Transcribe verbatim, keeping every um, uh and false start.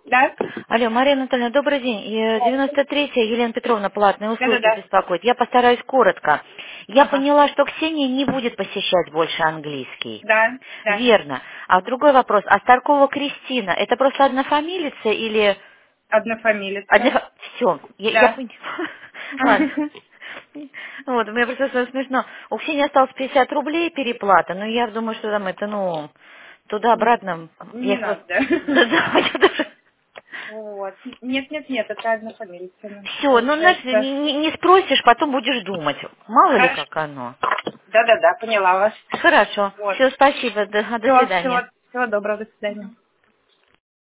Да? Алло, Мария Анатольевна, добрый день. Э, девяносто третья, Елена Петровна, платные услуги Да-да-да. беспокоит. Я постараюсь коротко. Я Ага. поняла, что Ксения не будет посещать больше английский. Да, да. Верно. А другой вопрос. А Старкова Кристина, это просто однофамилица или... Однофамилица. Все, я, я Да. поняла. Ладно. Вот, у меня просто стало смешно. У Ксении осталось пятьдесят рублей переплата, но я думаю, что там это, ну, Нет, туда-обратно. Я не их вот... надо. Да, да, я даже... Вот. Нет, нет, нет, это однофамилица, ну, Все, ну, знаешь, получается. не, не- не спросишь, потом будешь думать. Мало ли Хорошо. как оно. Да-да-да, поняла вас. Хорошо. Вот. Все, спасибо. До, до Все, всего, свидания. всего доброго, до свидания.